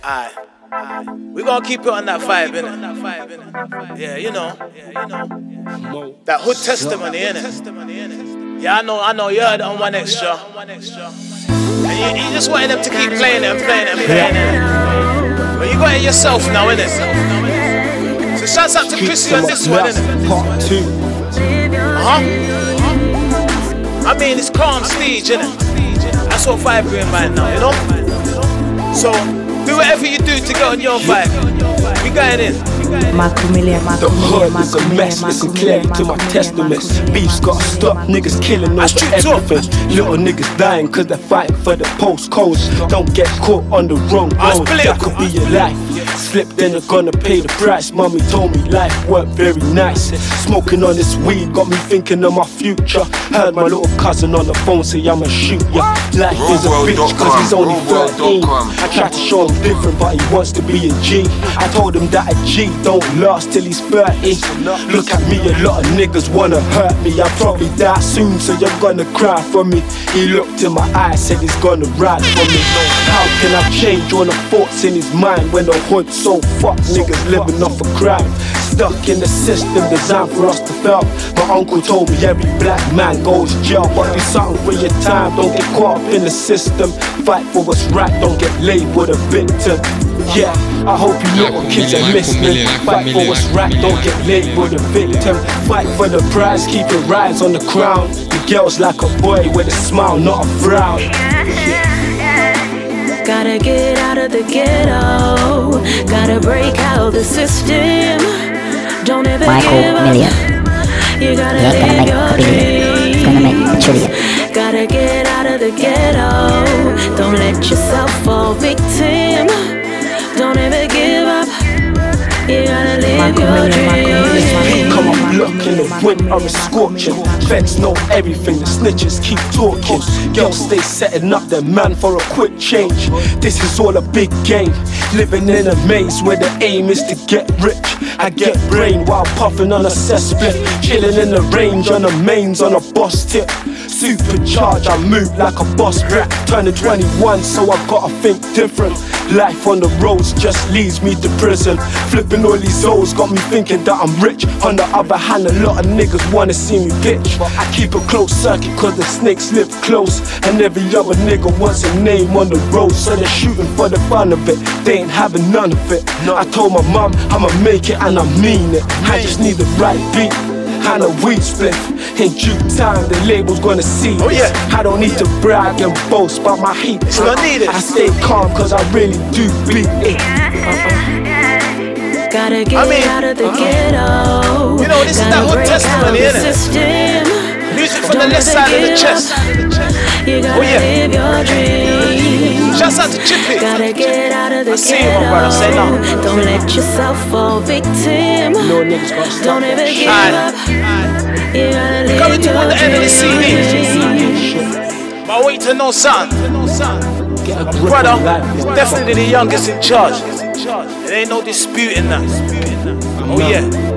Aye. We gonna keep it on that vibe, innit? Yeah, you know. That hood testimony, innit? Yeah, I know, you heard it on One Extra. And you just wanted them to keep playing it and playing it and playing it. But you got it yourself now, innit? So shouts out to Chrissy on this one, innit? Part 2. I mean, it's calm stage, innit? That's what vibe we're in right now, you know? So, do whatever you do to get on your vibe. We going in. The hood is a mess, listen clearly to my testaments. Beef's gotta stop, niggas killing over everything. Little niggas dying cause they're fighting for the postcodes. Don't get caught on the wrong road, that could be your life. Slip then you're gonna pay the price. Mommy told me life weren't very nice. Smoking on this weed got me thinking of my future. Heard my little cousin on the phone say I'ma shoot ya. Life is a bitch cause he's only 13. I tried to show him different but he wants to be a G. I told him that a G don't last till he's 30. Look at me, a lot of niggas wanna hurt me. I'll probably die soon so you're gonna cry for me. He looked in my eyes, said he's gonna ride for me. How can I change all the thoughts in his mind when the hood's so fucked, niggas living off a crime? Stuck in the system designed for us to fail. My uncle told me every black man goes to jail. But do something for your time, don't get caught up in the system. Fight for what's right, don't get labeled a victim. Yeah, I hope you little kids are listening. Fight for what's right, don't get labeled a victim. Fight for the prize, keep your rise on the crown. The girl's like a boy with a smile, not a frown. Gotta get out of the ghetto. Gotta break out the system. Don't ever give up. You gotta live your dream. Gonna make a trillion. Gotta get out of the ghetto. Don't let yourself fall victim. Don't ever give up. You gotta live your dream. Come up, look in the winter, it's scorching. Vets know everything, the snitches keep talking. Girls stay setting up their man for a quick change. This is all a big game. Living in a maze where the aim is to get rich. I get brain while puffing on a cesspit. Chilling in the range on the mains on a boss tip. Supercharged, I move like a boss rat. Turning 21, so I gotta think different. Life on the roads just leads me to prison. Flipping all these O's got me thinking that I'm rich. On the other hand, a lot of niggas wanna see me bitch. I keep a close circuit cause the snakes live close. And every other nigga wants a name on the road. So they're shooting for the fun of it, they ain't having none of it. I told my mom I'ma make it and I mean it. I just need the right beat and a weed spliff. In due time, the label's gonna see this. I don't need to brag and boast about my heat. I stay calm cause I really do beat it. Gotta get out of the ghetto. You know, this is that hood testimony, innit? Music from the left side of the chest. You gotta live your dream. Shouts out to Chippy. Gotta get out of the I see you, my brother, say no. Don't let yourself fall victim. Don't ever give up. You gotta live coming to the end of the CD. dream. But I want you to know something. Brother is definitely the youngest in charge. There ain't no disputing that. Oh yeah.